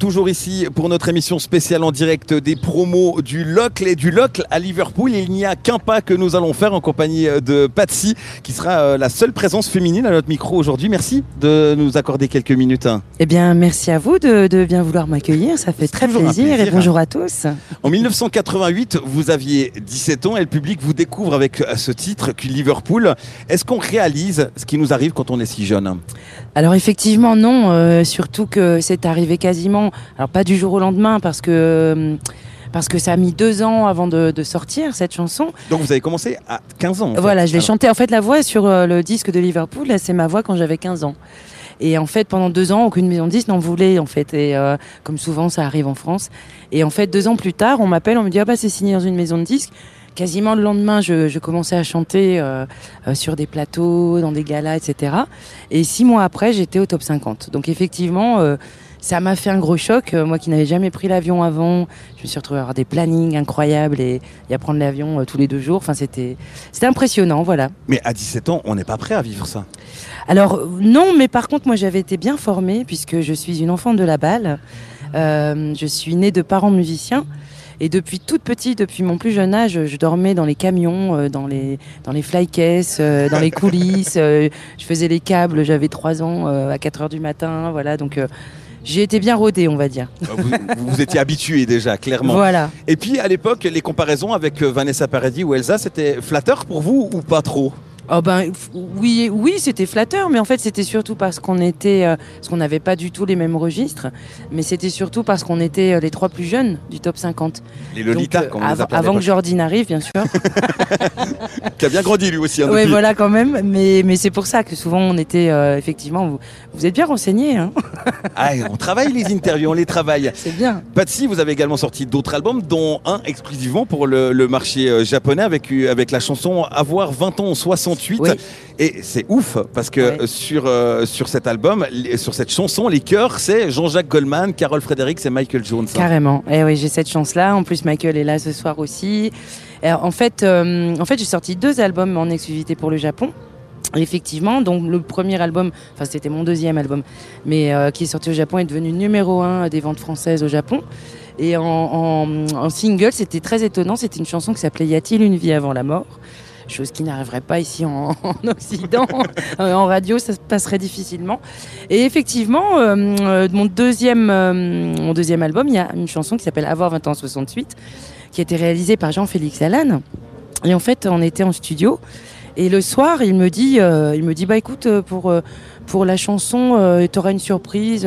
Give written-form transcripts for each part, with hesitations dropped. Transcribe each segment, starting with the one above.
toujours ici pour notre émission spéciale en direct des promos du Locle et du Locle à Liverpool. Il n'y a qu'un pas que nous allons faire en compagnie de Patsy, qui sera la seule présence féminine à notre micro aujourd'hui. Merci de nous accorder quelques minutes. Eh bien, merci à vous de bien vouloir m'accueillir. Ça fait très plaisir et bonjour à tous. En 1988, vous aviez 17 ans et le public vous découvre avec ce titre, Liverpool. Est-ce qu'on réalise ce qui nous arrive quand on est si jeune ? Alors effectivement non, surtout que c'est arrivé quasiment, alors pas du jour au lendemain parce que ça a mis 2 ans avant de sortir cette chanson. Donc vous avez commencé à 15 ans. Voilà, je l'ai chantée. En fait, la voix sur le disque de Liverpool, là, c'est ma voix quand j'avais 15 ans. Et en fait, pendant 2 ans, aucune maison de disque n'en voulait, en fait. Et comme souvent, ça arrive en France. Et en fait, 2 ans plus tard, on m'appelle, on me dit « Ah bah, c'est signé dans une maison de disque ». Quasiment le lendemain, je commençais à chanter sur des plateaux, dans des galas, etc. Et 6 mois après, j'étais au top 50. Donc effectivement, ça m'a fait un gros choc. Moi qui n'avais jamais pris l'avion avant, je me suis retrouvée à avoir des plannings incroyables et à prendre l'avion tous les 2 jours. Enfin, c'était impressionnant, voilà. Mais à 17 ans, on n'est pas prêt à vivre ça. Alors non, mais par contre, moi j'avais été bien formée puisque je suis une enfant de la balle. Je suis née de parents musiciens. Et depuis toute petite, depuis mon plus jeune âge, je dormais dans les camions, dans les flycases, dans les coulisses. Je faisais les câbles, j'avais 3 ans à 4h du matin. Voilà, donc j'ai été bien rodée, on va dire. Vous étiez habituée déjà, clairement. Voilà. Et puis à l'époque, les comparaisons avec Vanessa Paradis ou Elsa, c'était flatteur pour vous ou pas trop ? Oh ben oui, c'était flatteur, mais en fait c'était surtout parce qu'on n'avait pas du tout les mêmes registres, mais c'était surtout parce qu'on était les 3 plus jeunes du top 50. Les Lolita, comme on les appelait avant que Jordi n'arrive, bien sûr. Qui a bien grandi lui aussi. Oui, voilà quand même, mais c'est pour ça que souvent on était effectivement. Vous êtes bien renseignés, hein. Ah, on travaille les interviews, on les travaille. C'est bien. Patsy, vous avez également sorti d'autres albums, dont un exclusivement pour le marché japonais avec la chanson Avoir 20 ans en 68. Oui. Et c'est ouf parce que sur cet album, sur cette chanson, les chœurs, c'est Jean-Jacques Goldman, Carole Fredericks et Michael Jones. Carrément. Et oui, j'ai cette chance-là. En plus, Michael est là ce soir aussi. Et en fait, j'ai sorti 2 albums en exclusivité pour le Japon. Et effectivement, donc le premier album, enfin c'était mon 2e album, mais qui est sorti au Japon, est devenu numéro 1 des ventes françaises au Japon. Et en single, c'était très étonnant. C'était une chanson qui s'appelait Y a-t-il une vie avant la mort ? Chose qui n'arriverait pas ici en Occident. En radio, ça se passerait difficilement. Et effectivement, mon deuxième album, il y a une chanson qui s'appelle Avoir 20 ans en 68, qui a été réalisée par Jean-Félix Lalanne. Et en fait, on était en studio. Et le soir, il me dit bah écoute, pour la chanson, tu auras une surprise.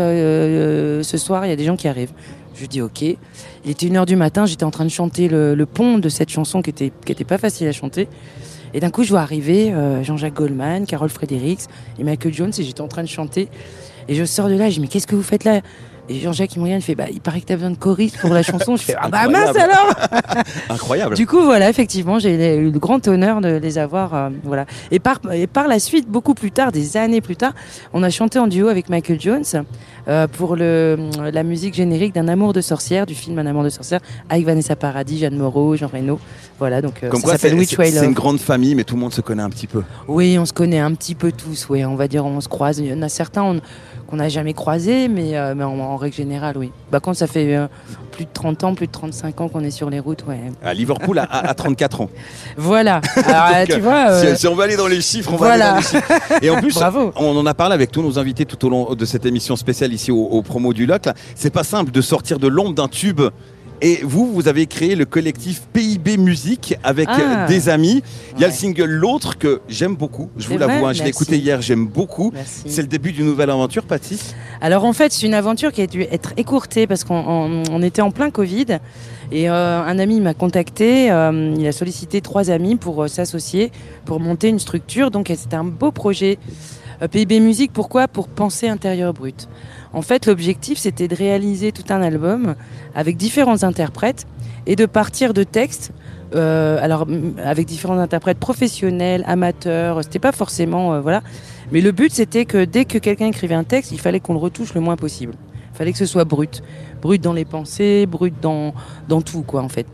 Ce soir, il y a des gens qui arrivent. Je dis ok. Il était 1h du matin, j'étais en train de chanter le pont de cette chanson qui était pas facile à chanter. Et d'un coup, je vois arriver Jean-Jacques Goldman, Carole Fredericks et Michael Jones, et j'étais en train de chanter. Et je sors de là, je dis mais qu'est-ce que vous faites là ? Et Jean-Jacques il me regarde, il fait bah il paraît que t'as besoin de choristes pour la chanson. Je fais ah bah mince alors. Incroyable. Du coup voilà, effectivement j'ai eu le grand honneur de les avoir voilà. Et par la suite, beaucoup plus tard, des années plus tard, on a chanté en duo avec Michael Jones pour la musique générique d'Un amour de sorcière, du film Un amour de sorcière, avec Vanessa Paradis, Jeanne Moreau, Jean Reno. Voilà, donc comme quoi, c'est une grande famille, mais tout le monde se connaît un petit peu. Oui, on se connaît un petit peu tous, oui, on va dire, on se croise. Il y en a certains qu'on n'a jamais croisés, mais en règle générale, oui. Bah, quand ça fait plus de 30 ans, plus de 35 ans qu'on est sur les routes, ouais. À Liverpool, à 34 ans. Voilà. Alors, donc, tu vois, si on va aller dans les chiffres, on va aller dans les chiffres. Et en plus, on en a parlé avec tous nos invités tout au long de cette émission spéciale ici au promo du Locle. C'est pas simple de sortir de l'ombre d'un tube. Et vous avez créé le collectif PIB Musique avec des amis. Il y a le single L'Autre que j'aime beaucoup. Je vous l'avoue, je l'ai écouté hier, j'aime beaucoup. Merci. C'est le début d'une nouvelle aventure, Patsy ? Alors en fait, c'est une aventure qui a dû être écourtée parce qu'on était en plein Covid. Et un ami m'a contacté, il a sollicité 3 amis pour s'associer, pour monter une structure. Donc c'était un beau projet. PIB Musique, pourquoi ? Pour penser intérieur brut. En fait, l'objectif, c'était de réaliser tout un album avec différents interprètes et de partir de textes, alors avec différents interprètes professionnels, amateurs. C'était pas forcément voilà. Mais le but, c'était que dès que quelqu'un écrivait un texte, il fallait qu'on le retouche le moins possible. Il fallait que ce soit brut dans les pensées, brut dans tout, quoi, en fait.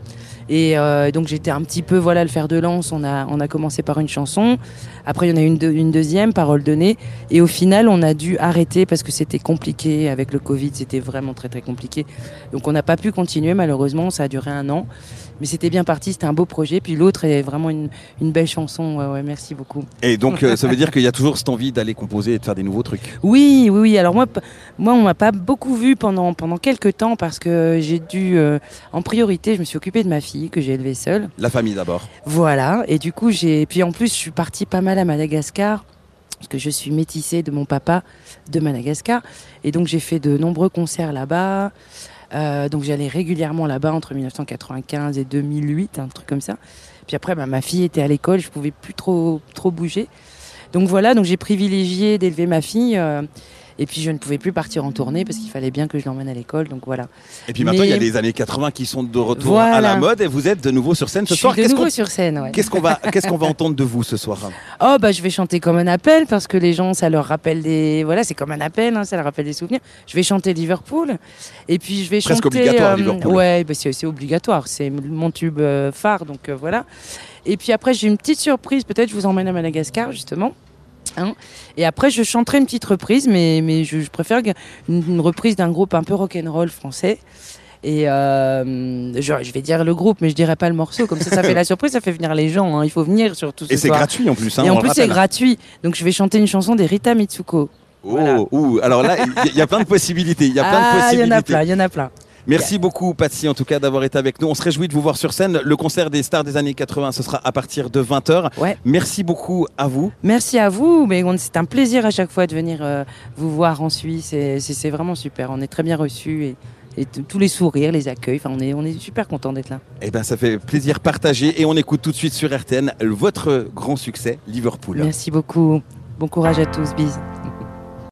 Et donc j'étais un petit peu le fer de lance. On a commencé par une chanson. Après, il y en a une deuxième, Parole donnée. Et au final, on a dû arrêter parce que c'était compliqué. Avec le Covid, c'était vraiment très, très compliqué. Donc on n'a pas pu continuer, malheureusement. Ça a duré 1 an. Mais c'était bien parti, c'était un beau projet. Puis l'autre est vraiment une belle chanson. Ouais, merci beaucoup. Et donc, ça veut dire qu'il y a toujours cette envie d'aller composer et de faire des nouveaux trucs. Oui. Alors moi on m'a pas beaucoup vu pendant quelques temps parce que j'ai dû, en priorité, je me suis occupée de ma fille que j'ai élevée seule. La famille d'abord. Voilà. Et du coup, puis en plus, je suis partie pas mal à Madagascar. Parce que je suis métissée de mon papa de Madagascar. Et donc, j'ai fait de nombreux concerts là-bas. Donc j'allais régulièrement là-bas entre 1995 et 2008, un truc comme ça. Puis après, ma fille était à l'école, je pouvais plus trop bouger. Donc voilà, donc j'ai privilégié d'élever ma fille. Et puis je ne pouvais plus partir en tournée parce qu'il fallait bien que je l'emmène à l'école. Donc voilà. Et puis maintenant, il y a les années 80 qui sont de retour à la mode et vous êtes de nouveau sur scène ce soir. Je suis de nouveau sur scène, ouais. Qu'est-ce qu'on va entendre de vous ce soir? Je vais chanter comme un appel parce que les gens, ça leur rappelle c'est comme un appel, ça leur rappelle des souvenirs. Je vais chanter Liverpool et puis je vais presque chanter. Obligatoire, Liverpool. Ouais, c'est obligatoire. C'est mon tube phare, donc voilà. Et puis après, j'ai une petite surprise. Peut-être je vous emmène à Madagascar justement. Et après, je chanterai une petite reprise, mais je préfère une reprise d'un groupe un peu rock'n'roll français. Et je vais dire le groupe, mais je dirai pas le morceau. Comme ça fait la surprise, ça fait venir les gens. Il faut venir surtout ce soir. Et c'est gratuit en plus. Et en plus, c'est gratuit. Donc, je vais chanter une chanson des Rita Mitsuko. Voilà. Alors là, il y a plein de possibilités. Il y en a plein. Merci beaucoup, Patsy, en tout cas, d'avoir été avec nous. On se réjouit de vous voir sur scène. Le concert des stars des années 80, ce sera à partir de 20h. Ouais. Merci beaucoup à vous. Merci à vous. Mais c'est un plaisir à chaque fois de venir vous voir en Suisse. C'est vraiment super. On est très bien reçus et tous les sourires, les accueils. Enfin, on est super contents d'être là. Eh ben, ça fait plaisir partagé. Et on écoute tout de suite sur RTN votre grand succès, Liverpool. Merci beaucoup. Bon courage à tous. Bisous.